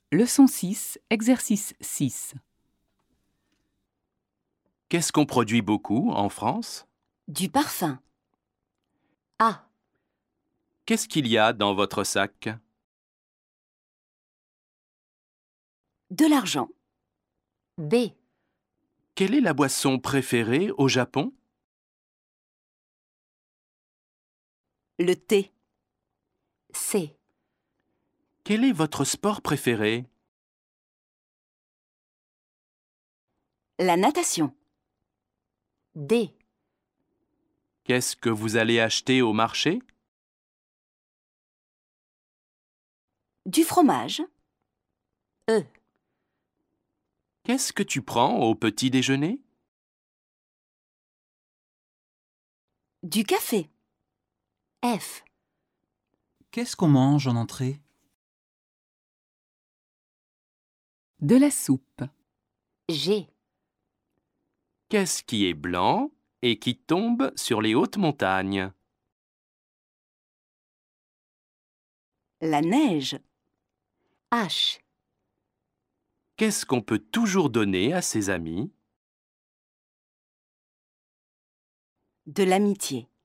Leçon 6, exercice 6. Qu'est-ce qu'on produit beaucoup en France? Du parfum. A. Qu'est-ce qu'il y a dans votre sac? De l'argent. B. Quelle est la boisson préférée au Japon? Le thé. C. Quel est votre sport préféré? La natation. D. Qu'est-ce que vous allez acheter au marché? Du fromage. E. Qu'est-ce que tu prends au petit déjeuner? Du café. F. Qu'est-ce qu'on mange en entrée? De la soupe. G. Qu'est-ce qui est blanc et qui tombe sur les hautes montagnes? La neige. H. Qu'est-ce qu'on peut toujours donner à ses amis? De l'amitié.